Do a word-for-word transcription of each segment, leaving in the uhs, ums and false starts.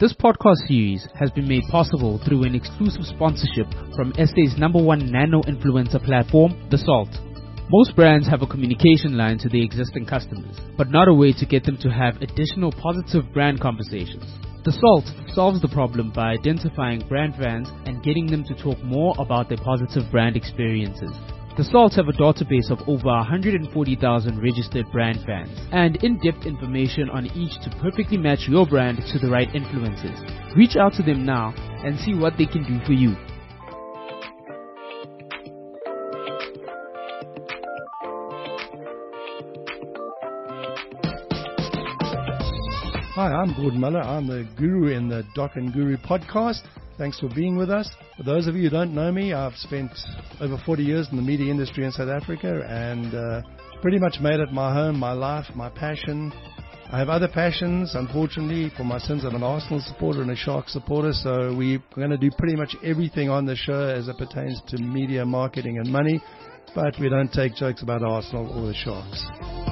This podcast series has been made possible through an exclusive sponsorship from S A's number one nano-influencer platform, The Salt. Most brands have a communication line to their existing customers, but not a way to get them to have additional positive brand conversations. The Salt solves the problem by identifying brand fans and getting them to talk more about their positive brand experiences. The Salt have a database of over one hundred forty thousand registered brand fans and in-depth information on each to perfectly match your brand to the right influencers. Reach out to them now and see what they can do for you. Hi, I'm Gordon Muller. I'm the guru in the Doc and Guru podcast. Thanks for being with us. For those of you who don't know me, I've spent over forty years in the media industry in South Africa and uh, pretty much made it my home, my life, my passion. I have other passions, unfortunately. For my sins, I'm an Arsenal supporter and a Sharks supporter, so we're going to do pretty much everything on the show as it pertains to media, marketing and money, but we don't take jokes about Arsenal or the Sharks.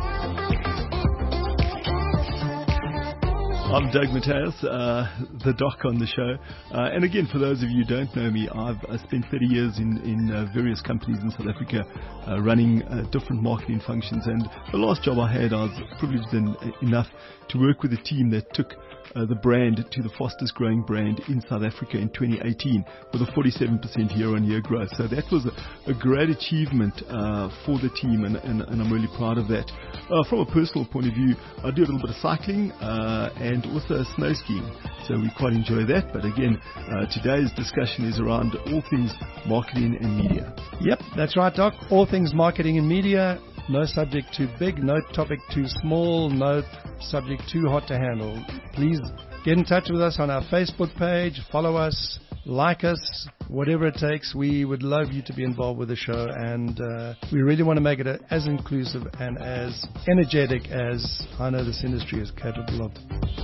I'm Doug Mateus, uh, the doc on the show. Uh, and again, for those of you who don't know me, I've uh, spent thirty years in, in uh, various companies in South Africa uh, running uh, different marketing functions. And the last job I had, I was privileged in, uh, enough to work with a team that took Uh, the brand to the fastest growing brand in South Africa in twenty eighteen with a forty-seven percent year-on-year growth. So that was a, a great achievement uh, for the team, and, and, and I'm really proud of that. Uh, from a personal point of view, I do a little bit of cycling uh, and also snow skiing, so we quite enjoy that. But again, uh, today's discussion is around all things marketing and media. Yep, that's right, Doc. All things marketing and media. No subject too big, no topic too small, no subject too hot to handle. Please get in touch with us on our Facebook page, follow us, like us, whatever it takes. We would love you to be involved with the show, and uh, we really want to make it a, as inclusive and as energetic as I know this industry is capable of.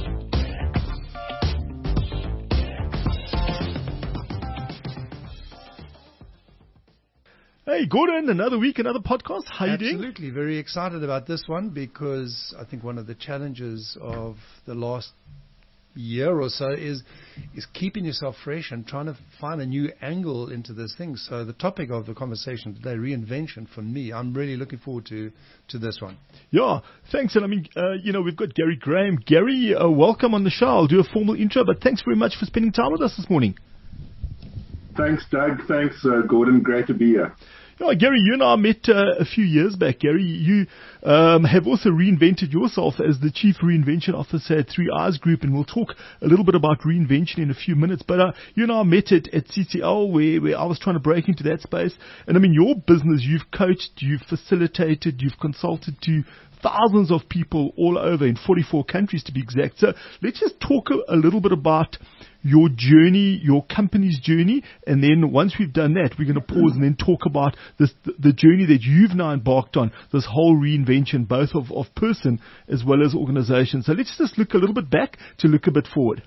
Hey, Gordon, another week, another podcast. How are you doing? Absolutely. Very excited about this one because I think one of the challenges of the last year or so is is keeping yourself fresh and trying to find a new angle into this thing. So the topic of the conversation today, reinvention, for me, I'm really looking forward to, to this one. Yeah, thanks. And I mean, uh, you know, we've got Gary Graham. Gary, uh, welcome on the show. I'll do a formal intro, but thanks very much for spending time with us this morning. Thanks, Doug. Thanks, uh, Gordon. Great to be here. Yeah, Gary, you and I met uh, a few years back. Gary, you um, have also reinvented yourself as the Chief Reinvention Officer at Three Eyes Group, and we'll talk a little bit about reinvention in a few minutes. But uh, you and I met at, at C C L, where, where I was trying to break into that space. And I mean, your business, you've coached, you've facilitated, you've consulted to thousands of people all over in forty-four countries to be exact. So let's just talk a, a little bit about your journey, your company's journey, and then once we've done that, we're going to pause and then talk about this, the journey that you've now embarked on, this whole reinvention, both of, of person as well as organization. So let's just look a little bit back to look a bit forward.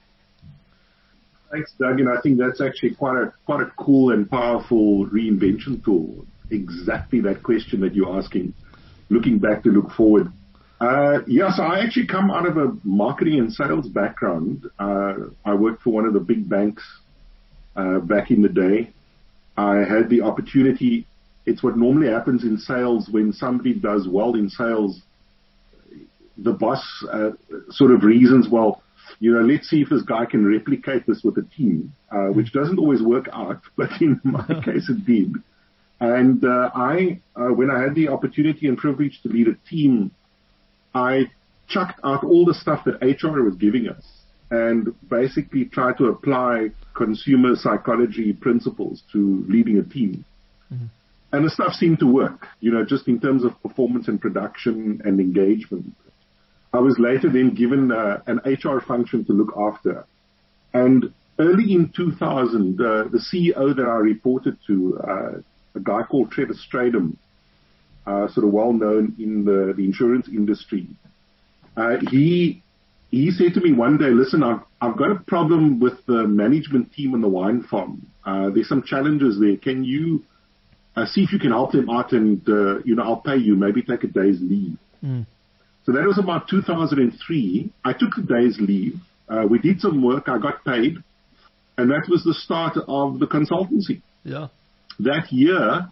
Thanks, Doug, and I think that's actually quite a quite a cool and powerful reinvention tool. Exactly that question that you're asking, looking back to look forward. Uh, yeah, so I actually come out of a marketing and sales background. Uh, I worked for one of the big banks uh, back in the day. I had the opportunity. It's what normally happens in sales when somebody does well in sales. The boss uh, sort of reasons, well, you know, let's see if this guy can replicate this with a team, uh, which doesn't always work out, but in my case it did. And uh, I, uh, when I had the opportunity and privilege to lead a team, I chucked out all the stuff that H R was giving us and basically tried to apply consumer psychology principles to leading a team. Mm-hmm. And the stuff seemed to work, you know, just in terms of performance and production and engagement. I was later then given uh, an H R function to look after. And early in two thousand, uh, the C E O that I reported to, uh, a guy called Trevor Stradom, Uh, sort of well known in the, the insurance industry. Uh, he he said to me one day, listen, I've, I've got a problem with the management team on the wine farm. Uh, there's some challenges there. Can you uh, see if you can help them out and, uh, you know, I'll pay you, maybe take a day's leave. Mm. So that was about two thousand three. I took the day's leave Uh, we did some work. I got paid. And that was the start of the consultancy. Yeah. That year,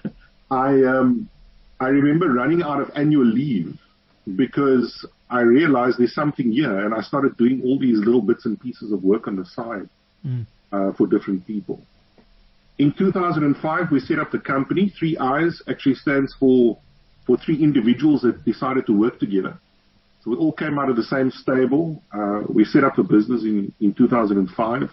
I um, I remember running out of annual leave because I realized there's something here, and I started doing all these little bits and pieces of work on the side mm. uh, for different people. In two thousand five, we set up the company. Three Eyes actually stands for for three individuals that decided to work together. So we all came out of the same stable. Uh, we set up the business in, in two thousand five.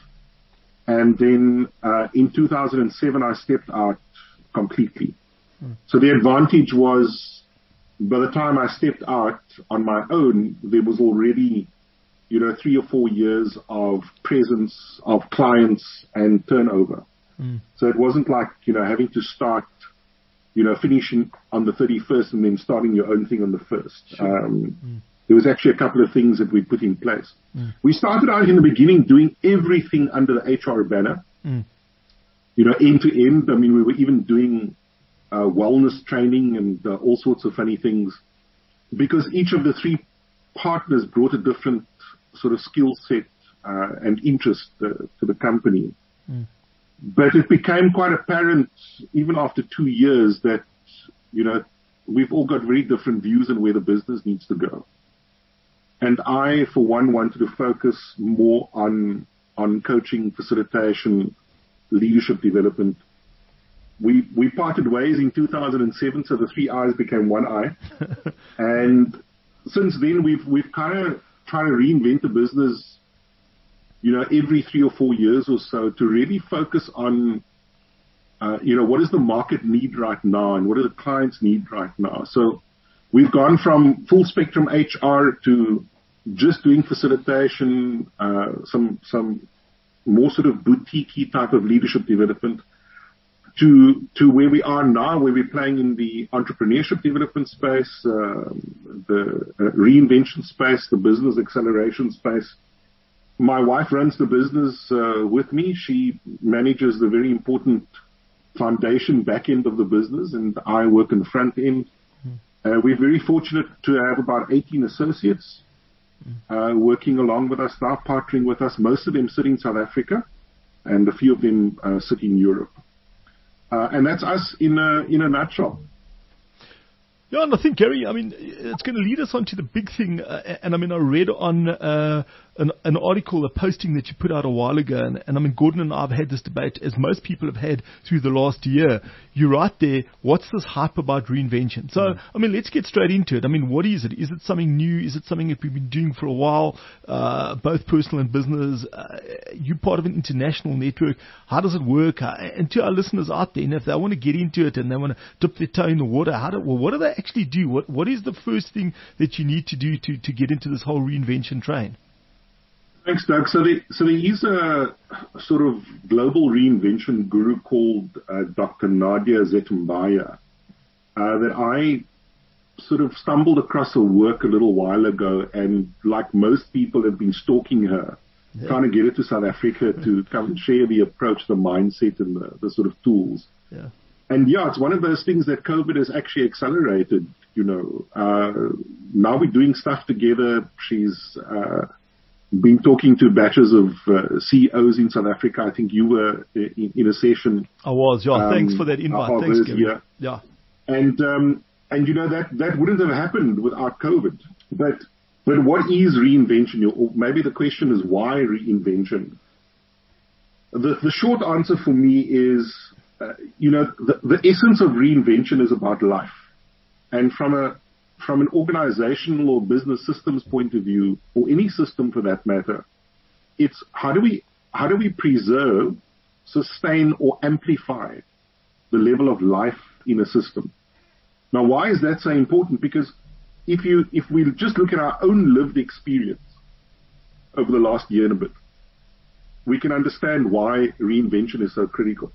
And then uh, in two thousand seven, I stepped out completely. Mm. So the advantage was, by the time I stepped out on my own, there was already, you know, three or four years of presence of clients and turnover. Mm. So it wasn't like, you know, having to start, you know, finishing on the thirty-first and then starting your own thing on the first. Sure. Um, mm. There was actually a couple of things that we put in place. Mm. We started out in the beginning doing everything under the H R banner, mm. you know, end to end. I mean, we were even doing uh, wellness training and uh, all sorts of funny things because each of the three partners brought a different sort of skill set uh, and interest uh, to the company. Mm. But it became quite apparent even after two years that, you know, we've all got very different views on where the business needs to go. And I, for one, wanted to focus more on on coaching, facilitation, leadership development. We we parted ways in two thousand seven, so the three eyes became one eye. And since then, we've we've kind of tried to reinvent the business, you know, every three or four years or so to really focus on, uh, you know, what does the market need right now and what do the clients need right now. So we've gone from full spectrum H R to just doing facilitation, uh, some some more sort of boutique type of leadership development, to to where we are now, where we're playing in the entrepreneurship development space, uh, the uh, reinvention space, the business acceleration space. My wife runs the business uh, with me. She manages the very important foundation back end of the business, and I work in the front end. Uh, we're very fortunate to have about eighteen associates uh, working along with us now, partnering with us. Most of them sit in South Africa, and a few of them uh, sit in Europe. Uh, and that's us in a, in a nutshell. Yeah, and I think, Gary, I mean, it's going to lead us on to the big thing. Uh, and I mean, I read on uh, an, an article, a posting that you put out a while ago. And, and I mean, Gordon and I have had this debate, as most people have had through the last year. You write there, what's this hype about reinvention? So, mm. I mean, let's get straight into it. I mean, what is it? Is it something new? Is it something that we've been doing for a while, uh, both personal and business? Uh, you're part of an international network. How does it work? Uh, and to our listeners out there, and if they want to get into it and they want to dip their toe in the water, how do, well, what do they actually do? What What is the first thing that you need to do to, to get into this whole reinvention train? Thanks, Doug. So there, so there is a sort of global reinvention guru called uh, Doctor Nadia Zetumbaya uh, that I sort of stumbled across her work a little while ago, and like most people have been stalking her, yeah. trying to get her to South Africa to come and share the approach, the mindset, and the, the sort of tools. Yeah. And yeah, it's one of those things that COVID has actually accelerated, you know. Uh, now we're doing stuff together. She's uh, been talking to batches of uh, C E Os in South Africa. I think you were in, in a session. I was, yeah. Um, Thanks for that invite. Thanks, Gary. Yeah. yeah. And, um, and you know, that, that wouldn't have happened without COVID. But, but what is reinvention? Or maybe the question is why reinvention? The, the short answer for me is, Uh, you know, the, the essence of reinvention is about life. And from a from an organizational or business systems point of view, or any system for that matter, it's how do we how do we preserve, sustain, or amplify the level of life in a system? Now, why is that so important? Because if you if we just look at our own lived experience over the last year and a bit, we can understand why reinvention is so critical.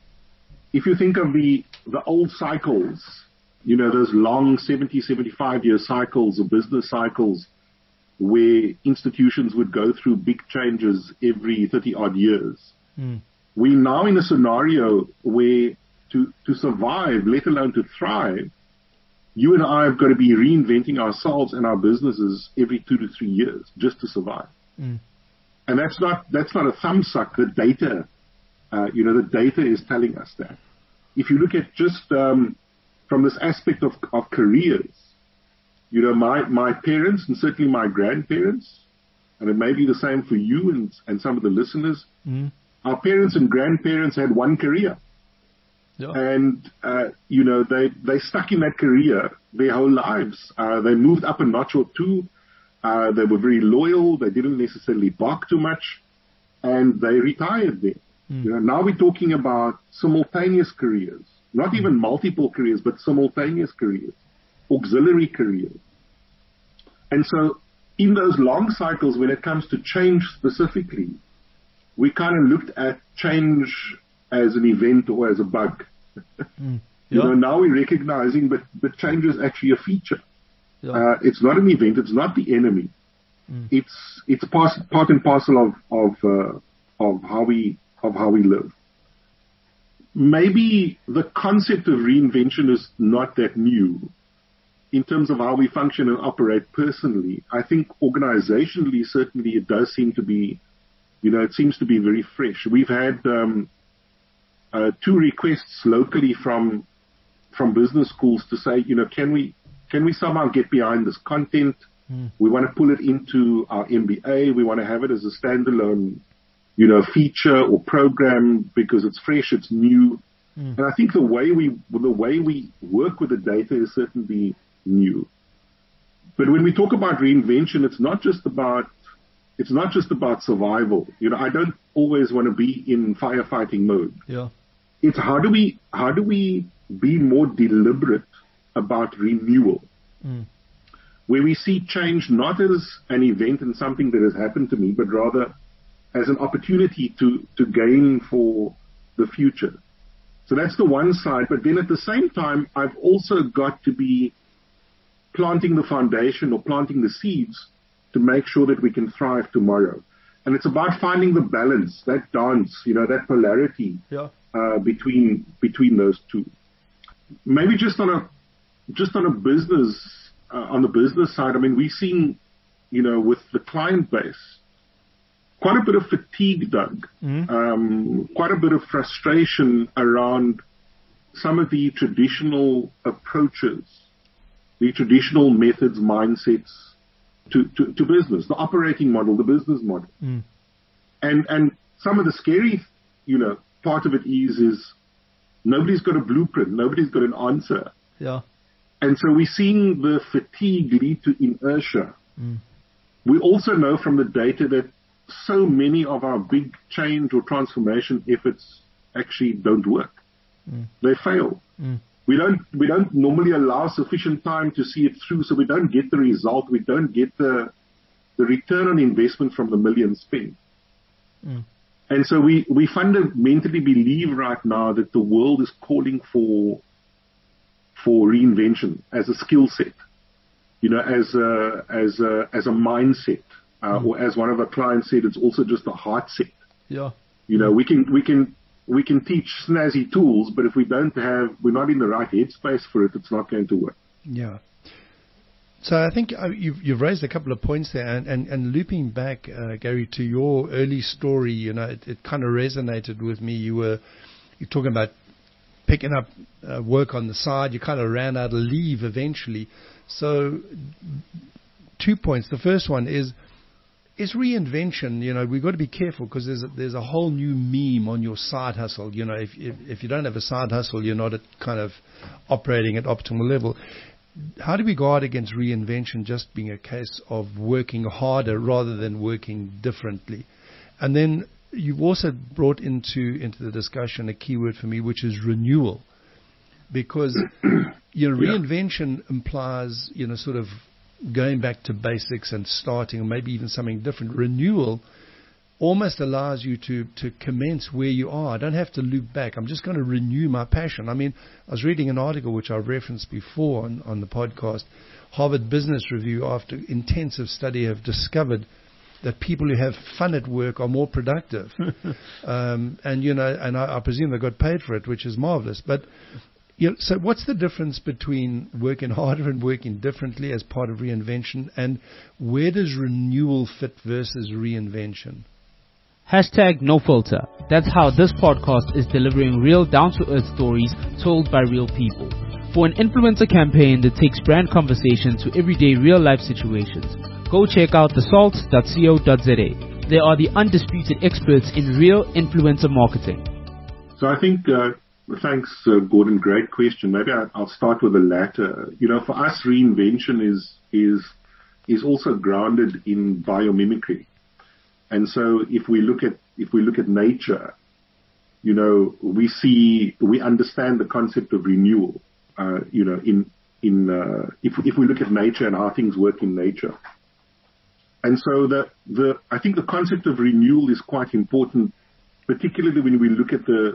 If you think of the, the old cycles, you know, those long seventy, seventy-five year cycles or business cycles where institutions would go through big changes every thirty odd years. Mm. We're now in a scenario where to, to survive, let alone to thrive, you and I have got to be reinventing ourselves and our businesses every two to three years just to survive. Mm. and that's not that's not a thumb suck. The data, uh, you know, the data is telling us that. If you look at just um, from this aspect of, of careers, you know, my, my parents and certainly my grandparents, and it may be the same for you and, and some of the listeners, mm. our parents and grandparents had one career. Yeah. And, uh, you know, they, they stuck in that career their whole lives. Uh, they moved up a notch or two. Uh, they were very loyal. They didn't necessarily bark too much. And they retired there. Mm. You know, now we're talking about simultaneous careers, not even multiple careers, but simultaneous careers, auxiliary careers. And so in those long cycles, when it comes to change specifically, we kind of looked at change as an event or as a bug. Mm. Yeah. You know, now we're recognizing that, that change is actually a feature. Yeah. Uh, it's not an event. It's not the enemy. Mm. It's it's part, part and parcel of of uh, of how we of how we live. Maybe the concept of reinvention is not that new in terms of how we function and operate personally. I think organizationally, certainly, it does seem to be, you know, it seems to be very fresh. We've had um, uh, two requests locally from from business schools to say, you know, can we can we somehow get behind this content? Mm. We want to pull it into our M B A. We want to have it as a standalone, you know, feature or program because it's fresh, it's new. Mm. And I think the way we the way we work with the data is certainly new. But when we talk about reinvention, it's not just about it's not just about survival. You know, I don't always want to be in firefighting mode. Yeah. It's how do we how do we be more deliberate about renewal, mm. where we see change not as an event and something that has happened to me, but rather as an opportunity to, to gain for the future. So that's the one side. But then at the same time, I've also got to be planting the foundation or planting the seeds to make sure that we can thrive tomorrow. And it's about finding the balance, that dance, you know, that polarity yeah. uh, between between those two. Maybe just on a just on a business uh, on the business side, I mean, we've seen, you know, with the client base, quite a bit of fatigue, Doug, mm-hmm. um, quite a bit of frustration around some of the traditional approaches, the traditional methods, mindsets to, to, to business, the operating model, the business model. Mm. And and some of the scary, you know, part of it is, is nobody's got a blueprint, nobody's got an answer. Yeah. And so we're seeing the fatigue lead to inertia. Mm. We also know from the data that so many of our big change or transformation efforts actually don't work. Mm. They fail. Mm. We don't we don't normally allow sufficient time to see it through, so we don't get the result. We don't get the the return on investment from the millions spent. Mm. And so we, we fundamentally believe right now that the world is calling for for reinvention as a skill set, you know, as a as a as a mindset. Uh, mm. Or as one of our clients said, it's also just a heart set. Yeah. You know, we can, we can, we can teach snazzy tools, but if we don't have, we're not in the right headspace for it, it's not going to work. Yeah. So I think uh, you've, you've raised a couple of points there, and, and, and looping back, uh, Gary, to your early story, you know, it, it kind of resonated with me. You were, you're talking about picking up uh, work on the side. You kind of ran out of leave eventually. So two points. The first one is, Is reinvention, you know, we've got to be careful because there's a, there's a whole new meme on your side hustle. You know, if, if if you don't have a side hustle, you're not at kind of operating at optimal level. How do we guard against reinvention just being a case of working harder rather than working differently? And then you've also brought into into the discussion a key word for me, which is renewal, because you know, reinvention yeah. implies, you know, sort of going back to basics and starting, or maybe even something different. Renewal almost allows you to, to commence where you are. I don't have to loop back. I'm just going to renew my passion. I mean, I was reading an article which I've referenced before on, on the podcast. Harvard Business Review, after intensive study, have discovered that people who have fun at work are more productive. um, and, you know, and I, I presume they got paid for it, which is marvelous. But You know, so what's the difference between working harder and working differently as part of reinvention, and where does renewal fit versus reinvention? Hashtag no filter. That's how this podcast is delivering real down-to-earth stories told by real people. For an influencer campaign that takes brand conversation to everyday real-life situations, go check out the salt dot co dot za. They are the undisputed experts in real influencer marketing. So I think, uh, thanks, uh, Gordon. Great question. Maybe I, I'll start with the latter. You know, for us, reinvention is is is also grounded in biomimicry. And so if we look at if we look at nature, you know, we see we understand the concept of renewal. Uh, you know, in in uh, if if we look at nature and how things work in nature, and so the the I think the concept of renewal is quite important, particularly when we look at the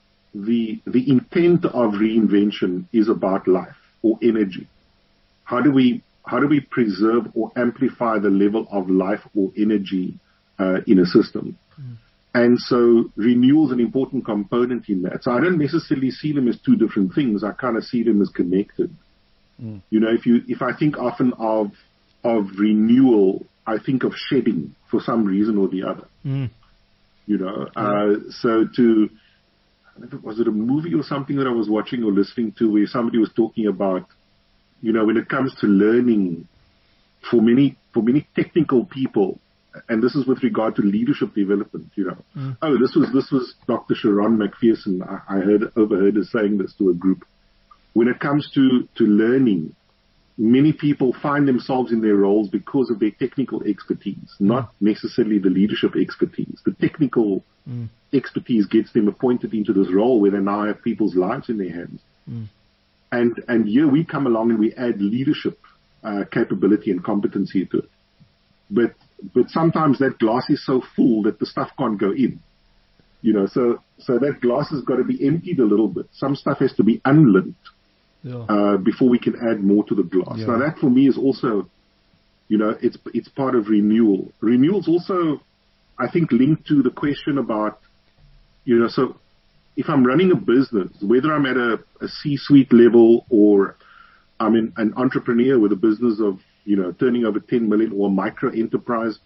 the the intent of reinvention is about life or energy. How do we how do we preserve or amplify the level of life or energy uh, in a system? Mm. And so renewal is an important component in that. So I don't necessarily see them as two different things. I kind of see them as connected. Mm. You know, if you if I think often of of renewal, I think of shedding for some reason or the other. Mm. You know, uh, so to was it a movie or something that I was watching or listening to where somebody was talking about, you know, when it comes to learning, for many for many technical people, and this is with regard to leadership development, you know. Mm. Oh, this was this was Doctor Sharon McPherson. I, I heard overheard her saying this to a group. When it comes to, to learning, many people find themselves in their roles because of their technical expertise, not necessarily the leadership expertise. The technical mm. expertise gets them appointed into this role where they now have people's lives in their hands. Mm. And and here we come along and we add leadership uh, capability and competency to it. But but sometimes that glass is so full that the stuff can't go in. You know, so so that glass has got to be emptied a little bit. Some stuff has to be unlinked yeah. uh, before we can add more to the glass. Yeah. Now that for me is also, you know, it's it's part of renewal. Renewal is also, I think, linked to the question about, you know, so if I'm running a business, whether I'm at a, a C-suite level or I'm in, an entrepreneur with a business of, you know, turning over ten million or a micro enterprise,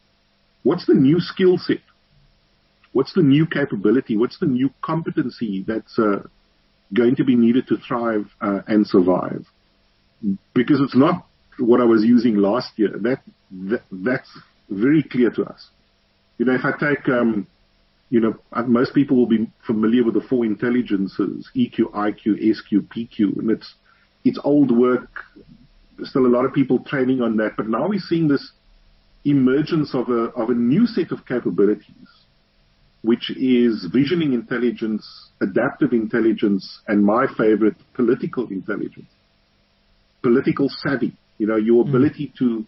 what's the new skill set? What's the new capability? What's the new competency that's uh, going to be needed to thrive uh, and survive? Because it's not what I was using last year. That, that that's very clear to us. You know, if I take, um, you know, most people will be familiar with the four intelligences: E Q, I Q, S Q, P Q, and it's it's old work. There's still a lot of people training on that, but now we're seeing this emergence of a of a new set of capabilities, which is visioning intelligence, adaptive intelligence, and my favorite, political intelligence, political savvy. You know, your ability mm. to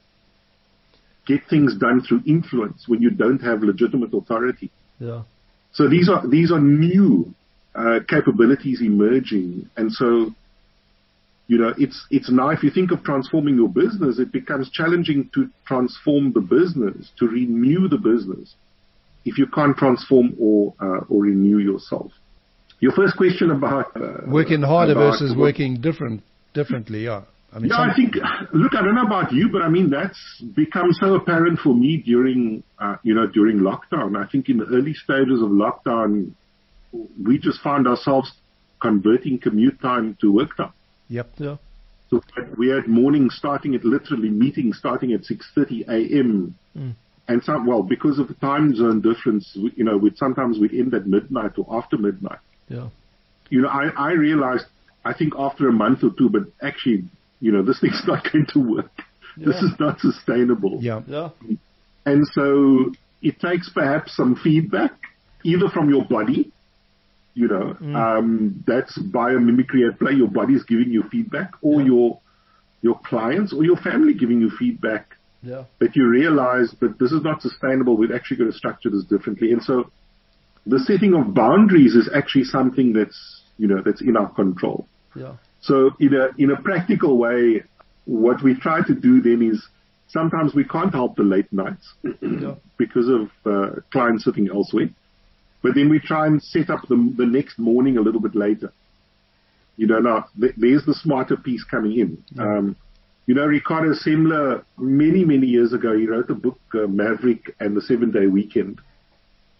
get things done through influence when you don't have legitimate authority. Yeah. So these are these are new uh, capabilities emerging, and so, you know, it's it's now, if you think of transforming your business, it becomes challenging to transform the business, to renew the business, if you can't transform or uh, or renew yourself. Your first question about uh, working harder about versus working different differently, yeah. I mean, yeah, I think, look, I don't know about you, but I mean, that's become so apparent for me during, uh, you know, during lockdown. I think in the early stages of lockdown, we just found ourselves converting commute time to work time. Yep. Yeah. So we had mornings starting at literally meetings starting at six thirty a.m. Mm. And some, well, because of the time zone difference, we, you know, we'd sometimes we'd end at midnight or after midnight. Yeah. You know, I, I realized, I think after a month or two, but actually, you know, this thing's not going to work. Yeah. This is not sustainable. Yeah. Yeah. And so it takes perhaps some feedback, either from your body, you know, mm. um, that's biomimicry at play. Your body is giving you feedback, or yeah. your your clients or your family giving you feedback. Yeah. That you realize that this is not sustainable. We've actually got to structure this differently. And so the setting of boundaries is actually something that's, you know, that's in our control. Yeah. So in a in a practical way, what we try to do then is sometimes we can't help the late nights yeah. because of uh, clients sitting elsewhere. But then we try and set up the, the next morning a little bit later. You know, now th- there's the smarter piece coming in. Yeah. Um, you know, Ricardo Semler, many, many years ago, he wrote a book, uh, Maverick and the Seven Day Weekend.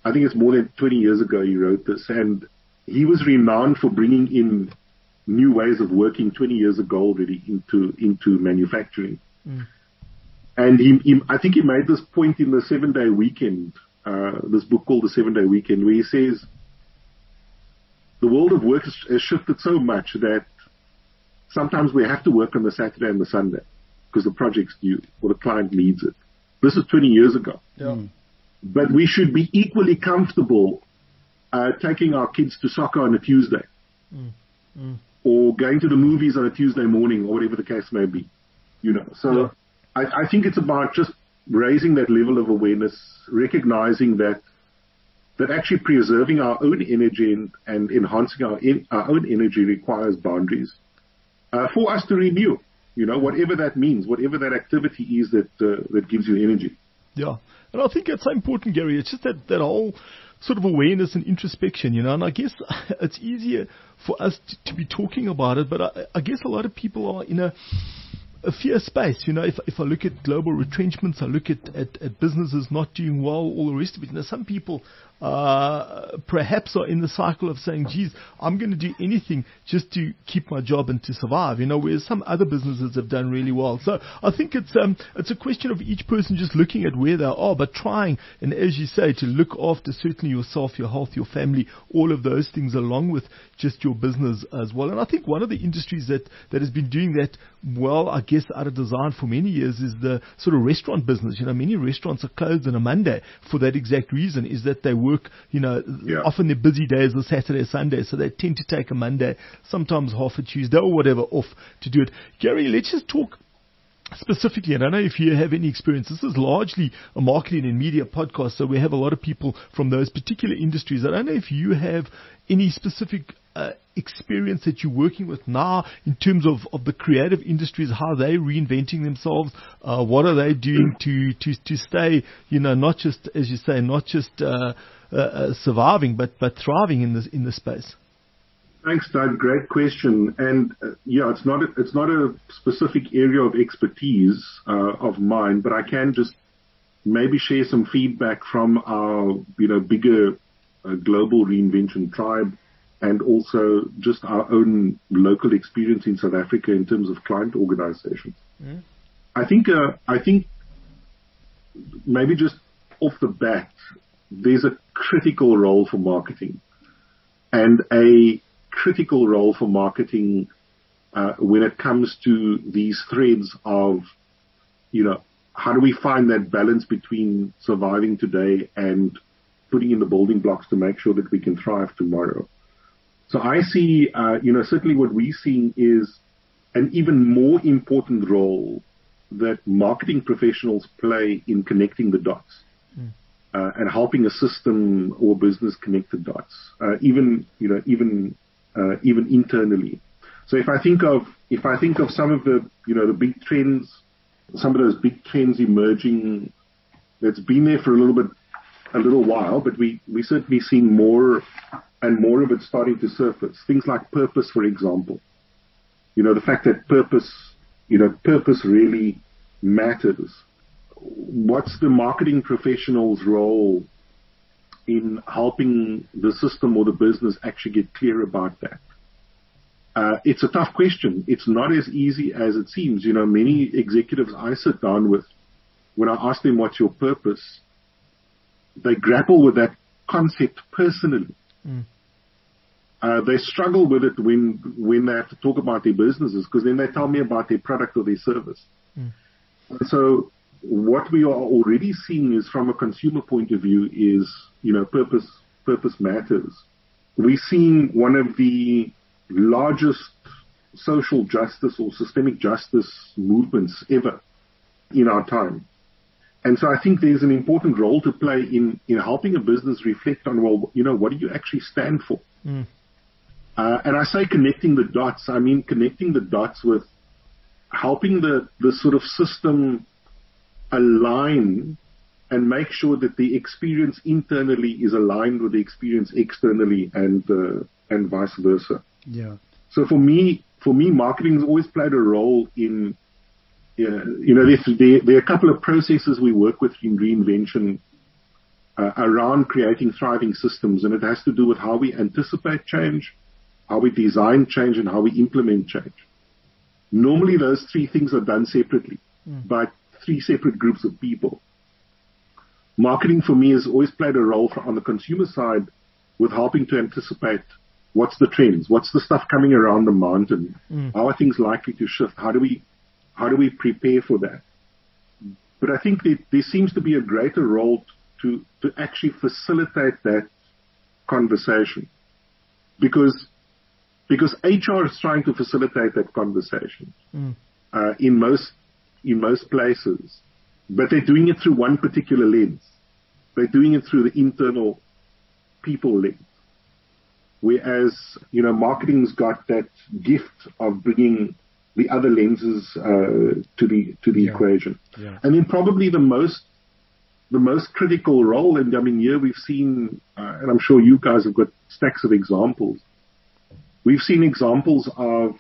I think it's more than twenty years ago he wrote this, and he was renowned for bringing in new ways of working twenty years ago already into into manufacturing. Mm. And he, he, I think he made this point in the Seven Day Weekend, uh, this book called The Seven Day Weekend, where he says the world of work has, has shifted so much that sometimes we have to work on the Saturday and the Sunday because the project's due or the client needs it. This is twenty years ago. Yeah. But we should be equally comfortable uh, taking our kids to soccer on a Tuesday mm. Mm. or going to the movies on a Tuesday morning or whatever the case may be. You know, so yeah. I, I think it's about just raising that level of awareness, recognizing that that actually preserving our own energy and, and enhancing our in, our own energy requires boundaries uh, for us to renew. You know, whatever that means, whatever that activity is that uh, that gives you energy. Yeah, and I think it's so important, Gary. It's just that, that whole sort of awareness and introspection, you know, and I guess it's easier for us to, to be talking about it, but I, I guess a lot of people are in a a fear space. You know, if if I look at global retrenchments, I look at, at, at businesses not doing well, all the rest of it. You know, some people uh, perhaps are in the cycle of saying, geez, I'm going to do anything just to keep my job and to survive, you know, whereas some other businesses have done really well. So I think it's um it's a question of each person just looking at where they are, but trying, and as you say, to look after certainly yourself, your health, your family, all of those things along with just your business as well. And I think one of the industries that, that has been doing that well, I guess, out of design for many years is the sort of restaurant business. You know, many restaurants are closed on a Monday for that exact reason, is that they work, you know, yeah. often their busy days are Saturday, Sunday, so they tend to take a Monday, sometimes half a Tuesday or whatever off to do it. Gary, let's just talk specifically, and I don't know if you have any experience. This is largely a marketing and media podcast, so we have a lot of people from those particular industries. I don't know if you have any specific uh, experience that you're working with now in terms of, of the creative industries, how they're reinventing themselves, uh, what are they doing to, to, to stay, you know, not just, as you say, not just uh, uh, uh, surviving, but, but thriving in this, in this space. Thanks, Doug. Great question. And uh, yeah, it's not a, it's not a specific area of expertise uh, of mine, but I can just maybe share some feedback from our, you know, bigger uh, global reinvention tribe, and also just our own local experience in South Africa in terms of client organizations. Mm. I think uh, I think maybe just off the bat, there's a critical role for marketing, and a critical role for marketing uh, when it comes to these threads of, you know, how do we find that balance between surviving today and putting in the building blocks to make sure that we can thrive tomorrow. So I see, uh, you know, certainly what we're seeing is an even more important role that marketing professionals play in connecting the dots. Mm. Uh, and helping a system or business connect the dots, uh, even, you know, even Uh, even internally. So if I think of if I think of some of the you know the big trends, some of those big trends emerging, that's been there for a little bit, a little while, but we we certainly seen more and more of it starting to surface. Things like purpose, for example. You know, the fact that purpose, you know, purpose really matters. What's the marketing professional's role in helping the system or the business actually get clear about that? Uh, it's a tough question. It's not as easy as it seems. You know, many executives I sit down with, when I ask them what's your purpose, they grapple with that concept personally. Mm. Uh, they struggle with it when when they have to talk about their businesses, because then they tell me about their product or their service. Mm. And so what we are already seeing is, from a consumer point of view, is, you know, purpose, purpose matters. We're seeing one of the largest social justice or systemic justice movements ever in our time. And so I think there's an important role to play in, in helping a business reflect on, well, you know, what do you actually stand for? Mm. Uh, and I say connecting the dots, I mean connecting the dots with helping the, the sort of system align and make sure that the experience internally is aligned with the experience externally, and uh, and vice versa. Yeah. So for me, for me, marketing has always played a role in, uh, you know, there, there, there are a couple of processes we work with in reinvention uh, around creating thriving systems, and it has to do with how we anticipate change, how we design change, and how we implement change. Normally, those three things are done separately mm. by three separate groups of people. Marketing, for me, has always played a role for, on the consumer side with helping to anticipate what's the trends, what's the stuff coming around the mountain, mm. how are things likely to shift, how do we how do we prepare for that? But I think that there seems to be a greater role to, to actually facilitate that conversation, because Because H R is trying to facilitate that conversation mm. uh, in most in most places, but they're doing it through one particular lens. They're doing it through the internal people lens. Whereas, you know, marketing's got that gift of bringing the other lenses uh, to the to the yeah. equation. Yeah. And then probably the most the most critical role, and I mean, here we've seen, uh, and I'm sure you guys have got stacks of examples. We've seen examples of,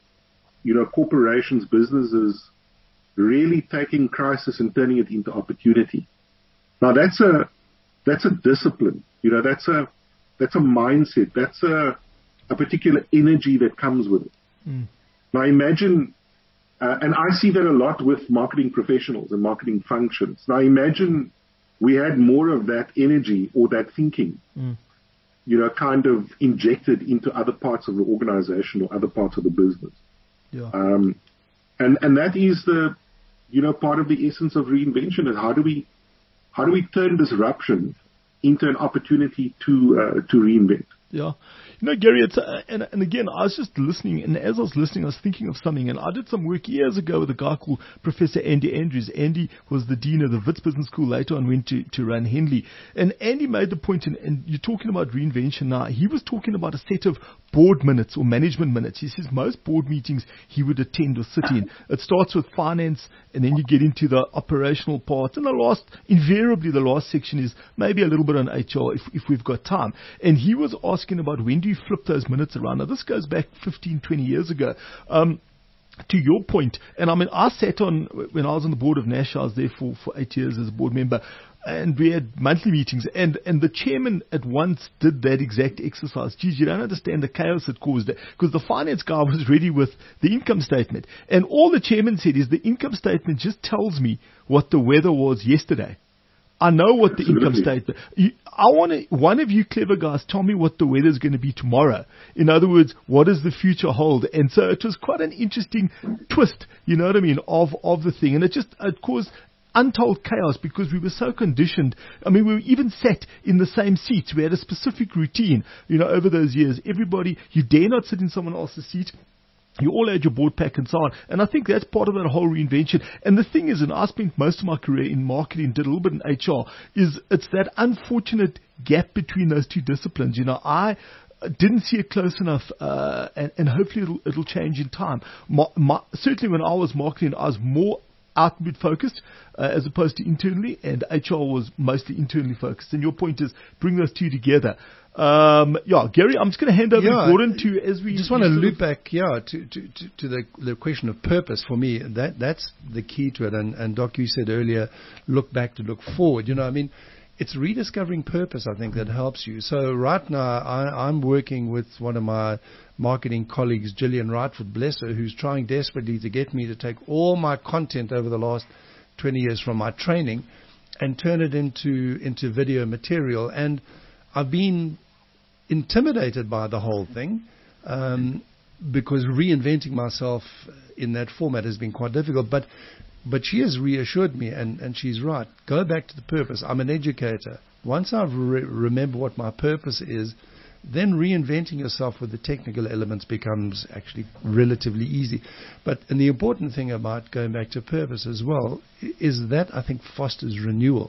you know, corporations, businesses really taking crisis and turning it into opportunity. Now that's a, that's a discipline. You know, that's a, that's a mindset. That's a, a particular energy that comes with it. Mm. Now imagine, uh, and I see that a lot with marketing professionals and marketing functions. Now imagine we had more of that energy or that thinking. Mm. you know, kind of injected into other parts of the organization or other parts of the business. Yeah. Um, and, and that is the, you know, part of the essence of reinvention is how do we, how do we turn disruption into an opportunity to, uh, to reinvent? Yeah. You know, Gary, it's, uh, and, and again, I was just listening, and as I was listening, I was thinking of something, and I did some work years ago with a guy called Professor Andy Andrews. Andy was the dean of the Wits Business School, later on went to, to run Henley. And Andy made the point, and, and you're talking about reinvention now, he was talking about a set of board minutes or management minutes. He says most board meetings he would attend or sit in. It starts with finance, and then you get into the operational part, and the last, invariably the last section is maybe a little bit on H R if, if we've got time. And he was asking about when do you flip those minutes around. Now this goes back fifteen, twenty years ago. Um, to your point, and I mean, I sat on, when I was on the board of Nash, I was there for, for eight years as a board member, and we had monthly meetings, and, and the chairman at once did that exact exercise. Geez, you don't understand the chaos it caused, because the finance guy was ready with the income statement, and all the chairman said is the income statement just tells me what the weather was yesterday. I know what the Absolutely. Income statement. You, I want to. One of you clever guys tell me what the weather is going to be tomorrow. In other words, what does the future hold? And so it was quite an interesting twist. You know what I mean? Of of the thing, and it just it caused untold chaos because we were so conditioned. I mean, we were even sat in the same seats. We had a specific routine. You know, over those years, everybody, you dare not sit in someone else's seat. You all had your board pack and so on. And I think that's part of that whole reinvention. And the thing is, and I spent most of my career in marketing, did a little bit in H R, is it's that unfortunate gap between those two disciplines. You know, I didn't see it close enough, uh, and, and hopefully it'll, it'll change in time. My, my, certainly when I was marketing, I was more outward focused uh, as opposed to internally, and H R was mostly internally focused. And your point is bring those two together. Um, yeah, Gary, I'm just going to hand over yeah, to Gordon to as we just want to loop back, yeah, to to, to, to the the question of purpose. For me, that that's the key to it. And and Doc, you said earlier, look back to look forward. You know, I mean, it's rediscovering purpose. I think that helps you. So right now, I, I'm working with one of my marketing colleagues, Gillian Rightford, bless her, who's trying desperately to get me to take all my content over the last twenty years from my training and turn it into into video material. And I've been intimidated by the whole thing um, because reinventing myself in that format has been quite difficult. But but she has reassured me, and, and she's right. Go back to the purpose. I'm an educator. Once I've re- remembered what my purpose is, then reinventing yourself with the technical elements becomes actually relatively easy. But and the important thing about going back to purpose as well is that I think fosters renewal.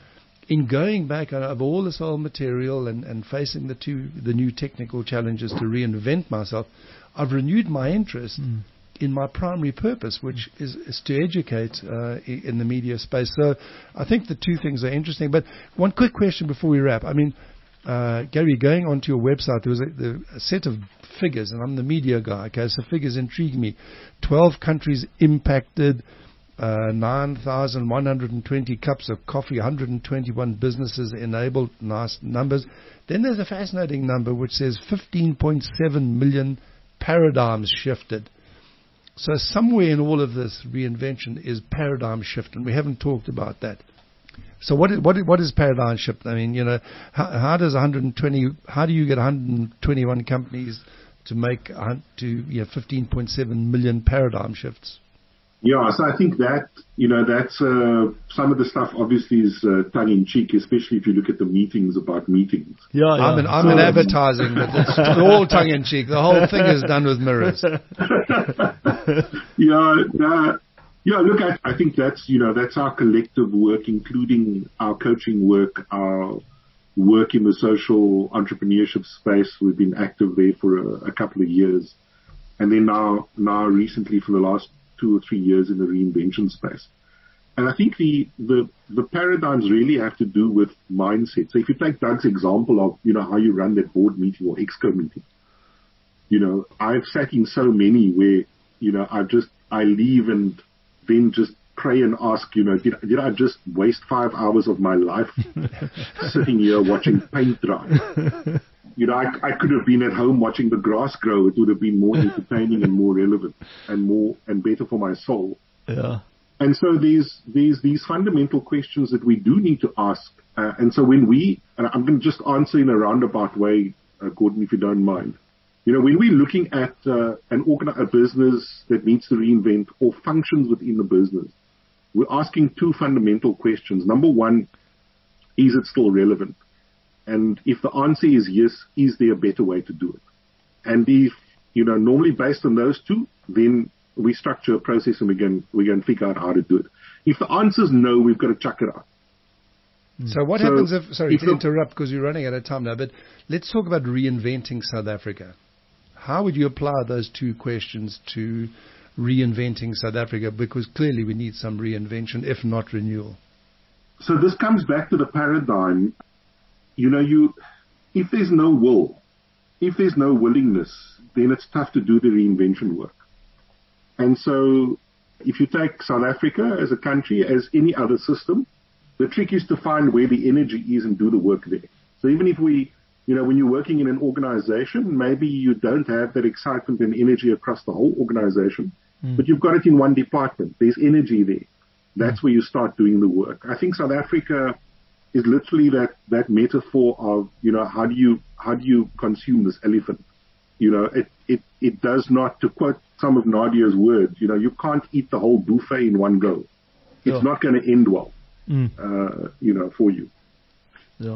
In going back of all this old material and, and facing the two the new technical challenges to reinvent myself, I've renewed my interest mm. in my primary purpose, which is, is to educate uh, in the media space. So I think the two things are interesting. But one quick question before we wrap. I mean, uh, Gary, going onto your website, there was a, the, a set of figures, and I'm the media guy, okay, so figures intrigue me. twelve countries impacted. uh, nine thousand one hundred twenty cups of coffee, one hundred twenty-one businesses enabled, nice numbers. Then there's a fascinating number which says fifteen point seven million paradigms shifted. So somewhere in all of this reinvention is paradigm shift, and we haven't talked about that. So what is, what is, what is paradigm shift? I mean, you know, how, how does one hundred twenty, how do you get one hundred twenty-one companies to make to you know, fifteen point seven million paradigm shifts? Yeah, so I think that, you know, that's, uh, some of the stuff obviously is uh, tongue-in-cheek, especially if you look at the meetings about meetings. Yeah, yeah. I'm in, I'm in advertising, but it's all tongue-in-cheek. The whole thing is done with mirrors. yeah, uh, yeah, look, I, I think that's, you know, that's our collective work, including our coaching work, our work in the social entrepreneurship space. We've been active there for a, a couple of years. And then now, now recently for the last two or three years in the reinvention space. And I think the, the, the paradigms really have to do with mindset. So if you take Doug's example of, you know, how you run that board meeting or exco meeting, you know, I've sat in so many where, you know, I just, I leave and then just pray and ask, you know, did, did I just waste five hours of my life sitting here watching paint dry? You know, I, I could have been at home watching the grass grow. It would have been more entertaining and more relevant and more and better for my soul. Yeah. And so there's, there's these fundamental questions that we do need to ask. Uh, and so when we, and I'm going to just answer in a roundabout way, uh, Gordon, if you don't mind. You know, when we're looking at uh, an organ- a business that needs to reinvent or functions within the business, we're asking two fundamental questions. Number one, is it still relevant? And if the answer is yes, is there a better way to do it? And if, you know, normally based on those two, then we structure a process and we can, we can figure out how to do it. If the answer is no, we've got to chuck it out. So what so happens if, sorry if to interrupt because you're running out of time now, but let's talk about reinventing South Africa. How would you apply those two questions to reinventing South Africa? Because clearly we need some reinvention, if not renewal. So this comes back to the paradigm. You know, you, if there's no will, if there's no willingness, then it's tough to do the reinvention work. And so if you take South Africa as a country, as any other system, the trick is to find where the energy is and do the work there. So even if we, you know, when you're working in an organization, maybe you don't have that excitement and energy across the whole organization, mm. but you've got it in one department. There's energy there. That's mm. where you start doing the work. I think South Africa is literally that, that metaphor of, you know, how do you, how do you consume this elephant? You know, it, it, it does not, to quote some of Nadia's words, you know, you can't eat the whole buffet in one go. It's Yeah. not going to end well, Mm. uh, you know, for you. Yeah.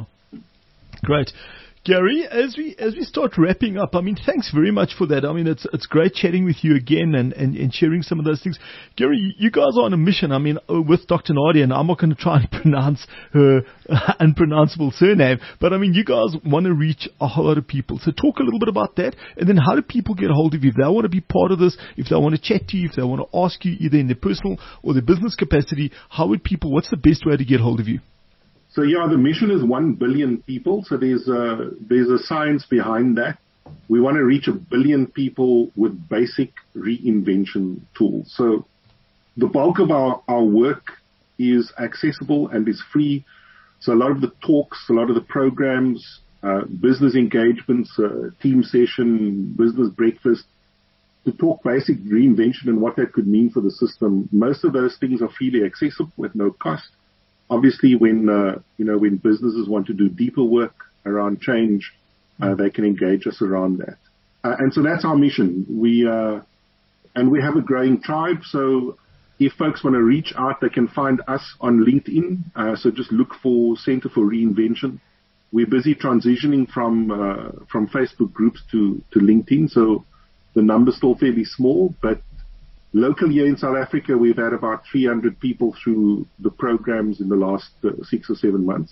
Great. Gary, as we as we start wrapping up, I mean, thanks very much for that. I mean, it's it's great chatting with you again and, and, and sharing some of those things. Gary, you guys are on a mission. I mean, with Doctor Nadia, and I'm not going to try and pronounce her unpronounceable surname, but I mean, you guys want to reach a whole lot of people. So talk a little bit about that, and then how do people get a hold of you if they want to be part of this, if they want to chat to you, if they want to ask you either in their personal or their business capacity, how would people, what's the best way to get a hold of you? So yeah, the mission is one billion people. So there's a, there's a science behind that. We want to reach a billion people with basic reinvention tools. So the bulk of our, our work is accessible and is free. So a lot of the talks, a lot of the programs, uh, business engagements, uh, team session, business breakfast, to talk basic reinvention and what that could mean for the system. Most of those things are freely accessible with no cost. Obviously, when, uh, you know, when businesses want to do deeper work around change, uh, they can engage us around that. Uh, and so that's our mission. We, uh, and we have a growing tribe. So if folks want to reach out, they can find us on LinkedIn. Uh, so just look for Center for Reinvention. We're busy transitioning from, uh, from Facebook groups to, to LinkedIn. So the number's still fairly small, but locally here in South Africa, we've had about three hundred people through the programs in the last uh, six or seven months.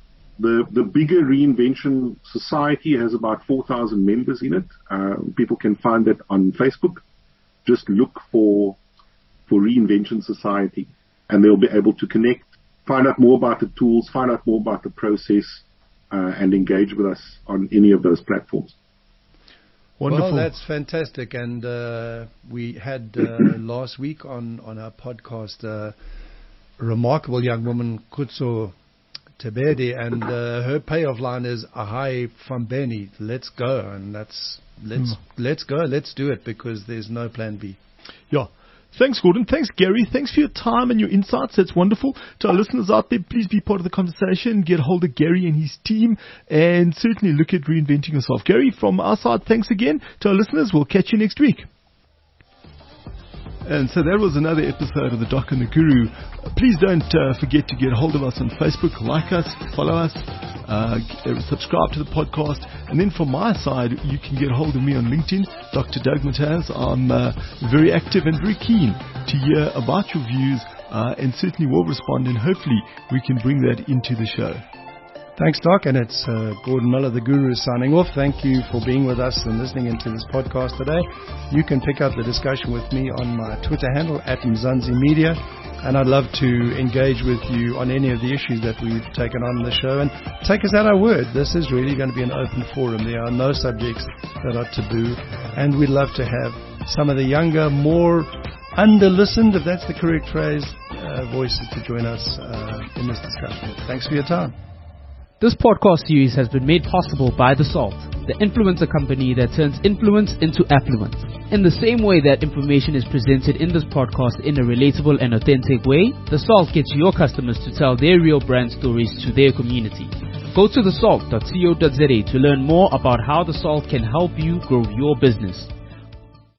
The the bigger Reinvention Society has about four thousand members in it. Uh, people can find it on Facebook. Just look for for Reinvention Society, and they'll be able to connect, find out more about the tools, find out more about the process, uh, and engage with us on any of those platforms. Wonderful. Well, that's fantastic. And uh, we had uh, last week on, on our podcast uh, a remarkable young woman, Kutso Tebede, and uh, her payoff line is Ahai Fambeni, let's go. And that's let's mm. let's go, let's do it, because there's no plan B. Yeah. Thanks, Gordon. Thanks, Gary. Thanks for your time and your insights. That's wonderful. To our listeners out there, please be part of the conversation. Get hold of Gary and his team, and certainly look at reinventing yourself. Gary, from our side, thanks again. To our listeners, we'll catch you next week. And so that was another episode of The Doc and the Guru. Please don't uh, forget to get hold of us on Facebook, like us, follow us, uh, subscribe to the podcast. And then from my side, you can get hold of me on LinkedIn, Doctor Doug Mataz. I'm uh, very active and very keen to hear about your views, uh, and certainly will respond, and hopefully we can bring that into the show. Thanks, Doc, and it's uh, Gordon Miller, the Guru, signing off. Thank you for being with us and listening into this podcast today. You can pick up the discussion with me on my Twitter handle, at Mzansi Media, and I'd love to engage with you on any of the issues that we've taken on the show. And take us at our word. This is really going to be an open forum. There are no subjects that are taboo, and we'd love to have some of the younger, more under-listened, if that's the correct phrase, uh, voices to join us uh, in this discussion. Thanks for your time. This podcast series has been made possible by The Salt, the influencer company that turns influence into affluence. In the same way that information is presented in this podcast in a relatable and authentic way, The Salt gets your customers to tell their real brand stories to their community. Go to the salt dot co dot za to learn more about how The Salt can help you grow your business.